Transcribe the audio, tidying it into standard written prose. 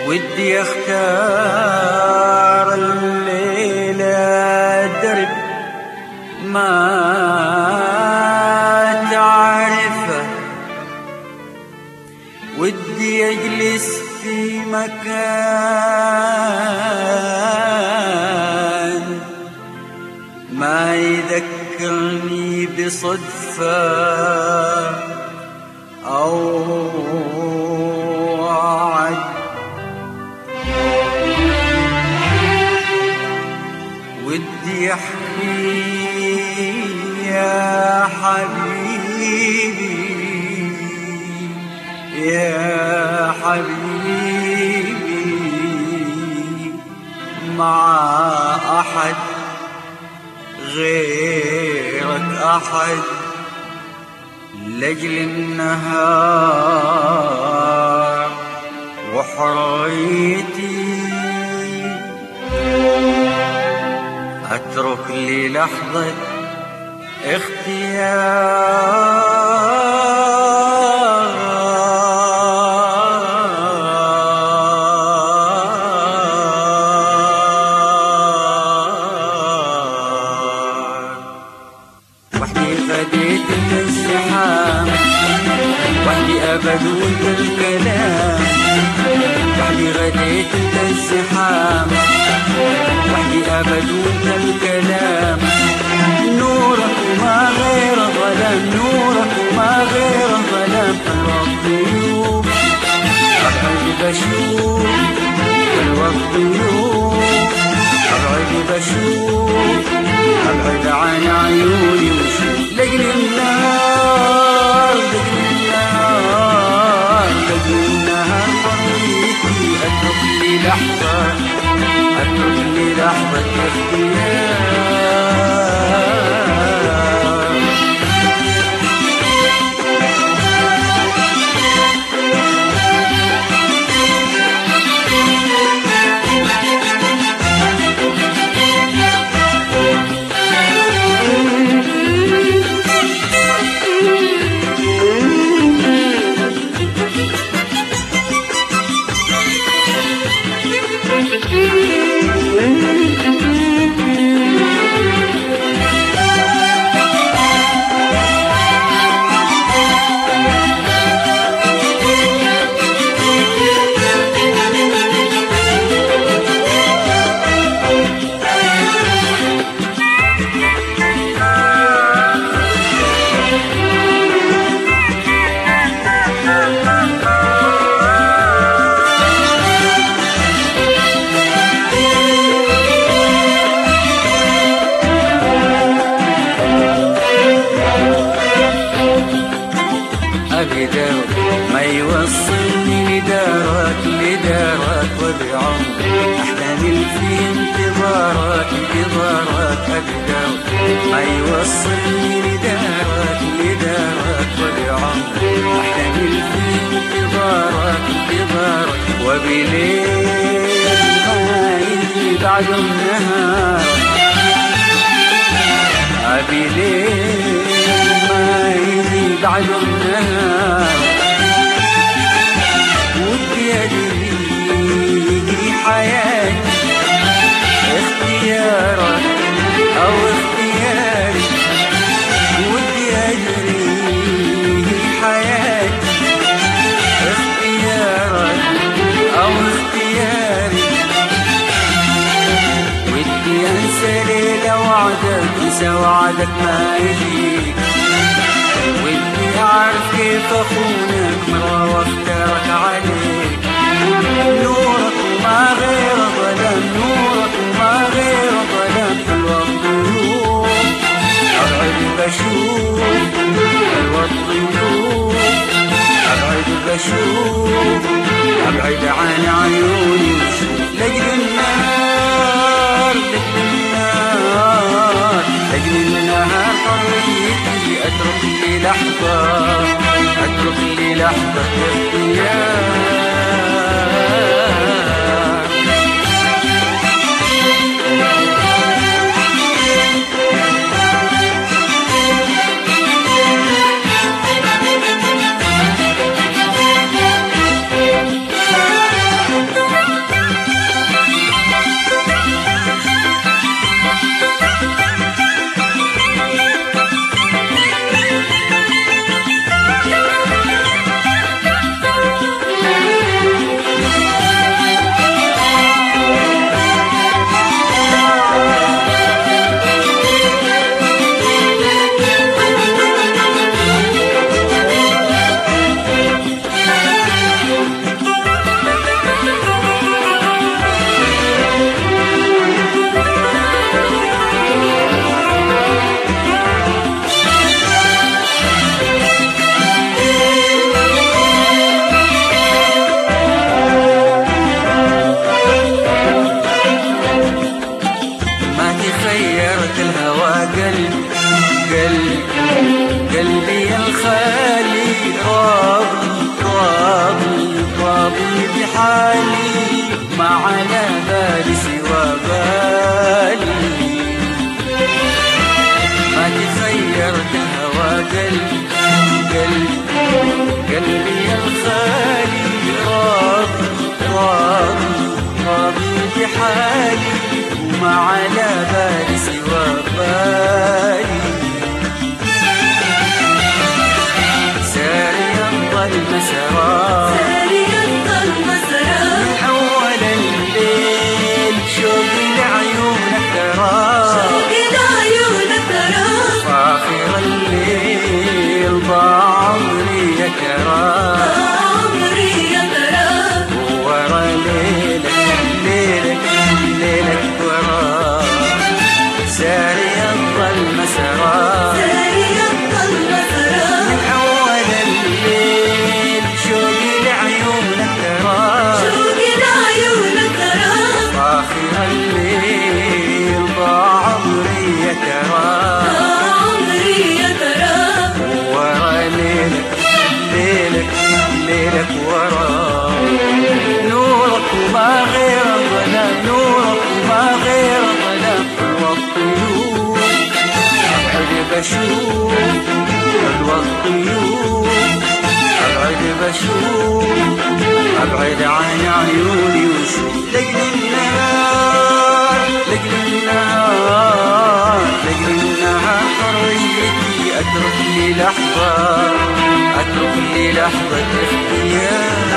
ودي اختار الليلة درب ما تعرفه، ودي اجلس في مكان ما يذكرني بصدفة أو وعد. ودي أحكي يا حبيبي يا حبيبي مع أحد غيرك أحد، لأجل النهار وحريتي أترك لي لحظة اختيار. وحدي غديت الازدحام، وحدي أبد وانت الكلام، وحدي غديت الازدحام، وحدي أبد وانت الكلام. نورك وما غير ظلام، نورك وما غير ظلام. حلوة الضيوف أبعد بشوف، حلوة الضيوف أبعد بشوف، أبعد عن عيوني وشوف. لأجل النهار لأجل النهار لأجل النهار حريتي أترك لي لحظة، أترك لي لحظة اختيار. ما يوصلني لدارك لدارك وبعمر أحلامي في انتظارك انتظارك أقدر. ما يوصلني لدارك لدارك وبعمر أحلامي في انتظارك انتظارك. وبليل ما يجي بعد النهار، بليل ما يجي بعد النهار. ودي أدري حياتي اختيارك أو اختياري، ودي أدري حياتي اختيارك أو اختياري. ودي أنسى ليلة وعدك انسى وعدك ما يجيك، ودي أعرف كيف أخونك مرة وافترك عليك. نورك وما غير ظلام، نورك وما غير ظلام. حلوة الضيوف أبعد بشوف، حلوة الضيوف أبعد بشوف، أبعد عن عيوني وشوف. لأجل النار لأجل النار لأجل النهار حريتي أترك لي لحظة، أترك لي لحظة اختيار. حالي ما على بالي سوى بالي ما تخيرت هوى قلبي الخالي راضي بحالي وما على بالي سوى بالي ساري يضل مسرى من أول الليل شوق لعيونك ترى فاخر الليل ضاع عمري يا ترى ورا ليلك ورا ساري يضل مسرى من أول الليل شوق لعيونك ترى فاخر الليل ضاع عمري يا ترى ورا ليلك ورا نورك وما غير ظلام نورك وما غير ظلام والطيور أبعد بشوف أبعد بشوف أبعد عن عيوني وشوف لجل النهار حريتي أترك لي لحظة اختيار